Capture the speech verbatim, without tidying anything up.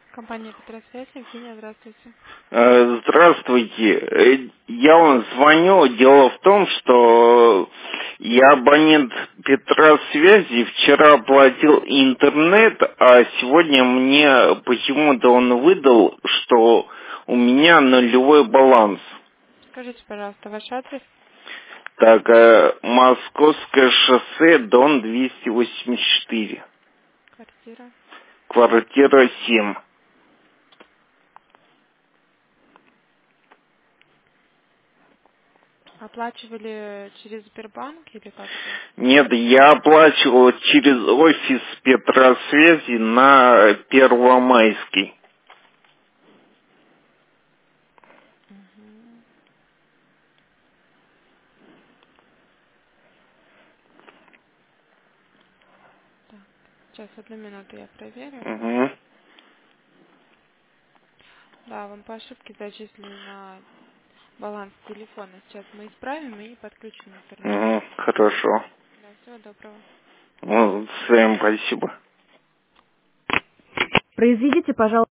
Компания Петросвязь, Евгения, здравствуйте. Э, Здравствуйте. Э, Я вам звоню. Дело в том, что я абонент Петросвязи. Вчера оплатил интернет, а сегодня мне почему-то он выдал, что у меня нулевой баланс. Скажите, пожалуйста, ваш адрес? Так, э, Московское шоссе, дом двести восемьдесят четыре, Квартира. квартира семь. Оплачивали через Сбербанк или как это? Нет, я оплачивал через офис Петросвязи на Первомайский. Угу. Так, сейчас одну минуту я проверю. Угу. Да, вам по ошибке зачислили на баланс телефона. Сейчас мы исправим и подключим интернет. Угу. Хорошо. Да, всего доброго. Ну, всем спасибо. Произведите, пожалуйста.